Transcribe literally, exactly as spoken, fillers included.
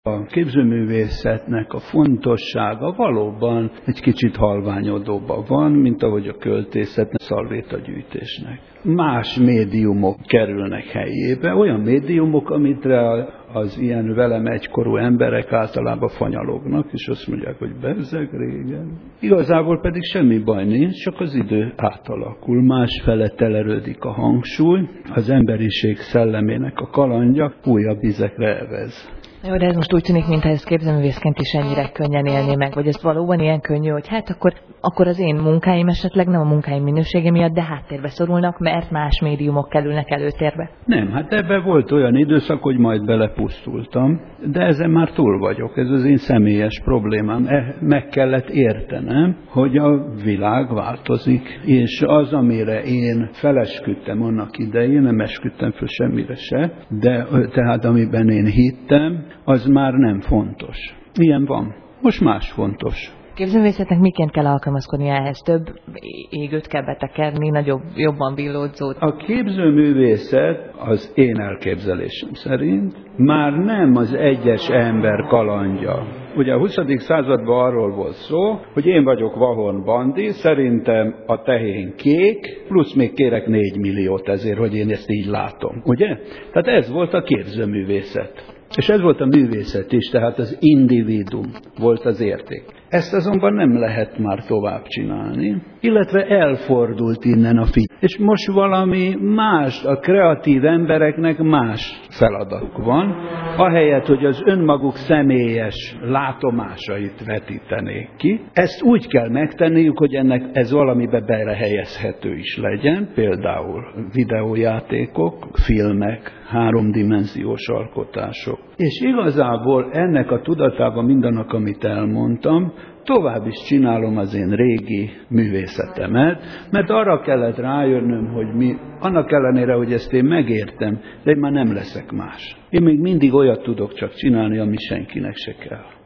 A képzőművészetnek a fontossága valóban egy kicsit halványodóban van, mint ahogy a költészetnek, szalvétagyűjtésnek. Más médiumok kerülnek helyébe, olyan médiumok, amitre az ilyen velem egykorú emberek általában fanyalognak, és azt mondják, hogy bezzeg régen. Igazából pedig semmi baj nincs, csak az idő átalakul, másfele telerődik a hangsúly, az emberiség szellemének a kalandja újabb vizekre evez. Jó, de ez most úgy tűnik, mintha ezt képzőművészként is ennyire könnyen élné meg, vagy ez valóban ilyen könnyű, hogy hát akkor, akkor az én munkáim esetleg nem a munkáim minősége miatt, de háttérbe szorulnak, mert más médiumok kerülnek előtérbe. Nem, hát ebben volt olyan időszak, hogy majd belepusztultam, de ezen már túl vagyok, ez az én személyes problémám. Meg kellett értenem, hogy a világ változik, és az, amire én felesküdtem annak idején, nem esküdtem föl semmire se, de tehát amiben én hittem, az már nem fontos. Ilyen van. Most más fontos. Képzőművészetnek miként kell alkalmazkodni ehhez? Több égőt kell betekerni, nagyobb, jobban villódzó? A képzőművészet az én elképzelésem szerint már nem az egyes ember kalandja. Ugye a huszadik században arról volt szó, hogy én vagyok Vahorn Bandi, szerintem a tehén kék, plusz még kérek négy milliót ezért, hogy én ezt így látom. Ugye? Tehát ez volt a képzőművészet. És ez volt a művészet is, tehát az individuum volt az érték. Ezt azonban nem lehet már tovább csinálni, illetve elfordult innen a figyelem. És most valami más, a kreatív embereknek más feladatuk van, ahelyett, hogy az önmaguk személyes látomásait vetítenék ki. Ezt úgy kell megtenniük, hogy ennek ez valamibe belehelyezhető is legyen, például videójátékok, filmek, háromdimenziós alkotások. És igazából ennek a tudatában mindannak, amit elmondtam, tovább is csinálom az én régi művészetemet, mert arra kellett rájönnöm, hogy mi, annak ellenére, hogy ezt én megértem, de én már nem leszek más. Én még mindig olyat tudok csak csinálni, ami senkinek se kell.